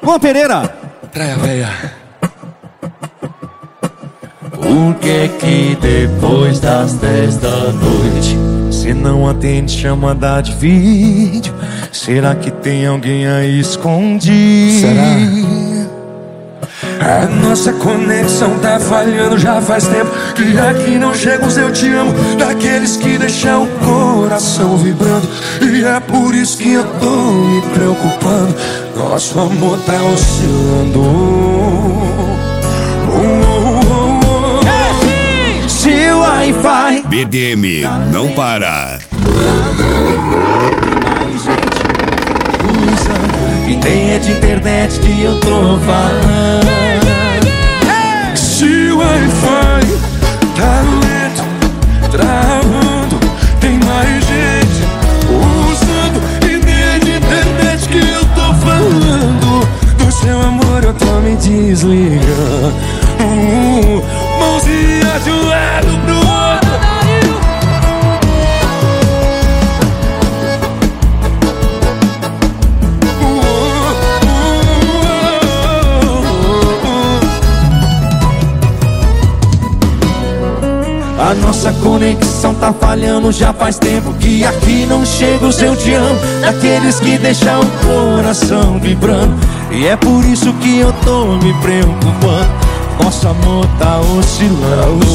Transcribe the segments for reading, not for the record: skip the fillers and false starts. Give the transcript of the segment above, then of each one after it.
Luan Pereira. Praia Véia. Por que depois das 10 da noite cê não atende chamada de vídeo? Será que tem alguém aí escondido? Será? A nossa conexão tá falhando já faz tempo, que aqui não chega os eu te amo daqueles que deixam o coração vibrando. E é por isso que eu tô me preocupando. Nosso amor tá oscilando. Se o Wi-Fi BDM não para. E nem é de internet que eu tô falando. Se o Wi-Fi tá lento, travando, tem mais gente usando. E nem é de internet que eu tô falando. Do seu amor eu tô me desligando. Mãozinha de um lado pro outro. A nossa conexão tá falhando já faz tempo, que aqui não chega o seu te amo daqueles que deixam o coração vibrando. E é por isso que eu tô me preocupando. Nosso amor tá oscilando.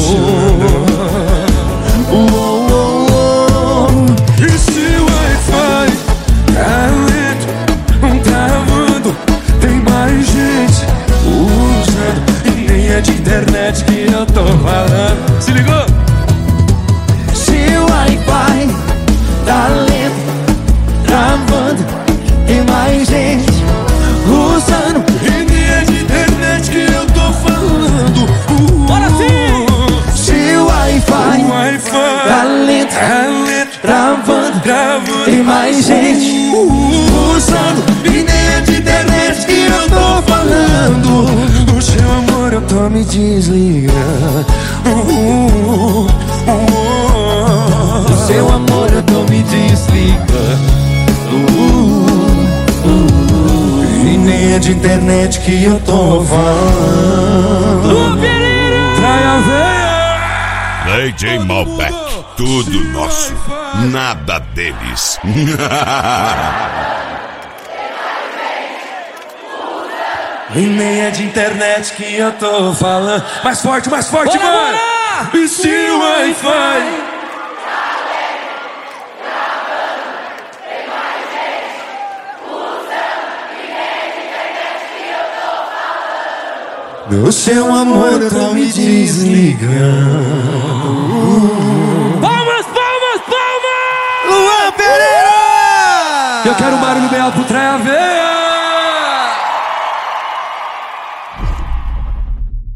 E se o Wi-Fi tá lento, travando, tem mais gente usando. E nem é de internet que eu tô falando. Se ligou? Se o Wi-Fi tá lento, travando, tem mais gente usando. E nem é de internet que eu tô falando. Bora sim! Se o Wi-Fi tá lento, travando, tem mais gente usando. E nem é de internet que eu tô falando. Do seu amor eu tô me desligando. Do seu amor eu tô me desligando. E nem é de internet que eu tô falando. Luan Pereira. Praia Véia. DJ Malbec, tudo nosso, nada deles. E nem é de internet que eu tô falando. Mais forte, vai! Bora! E se o Wi-Fi do seu amor eu tô me desligando. Palmas, palmas, palmas! Luan Pereira! Eu quero um barulho bem alto pro Praia Véia.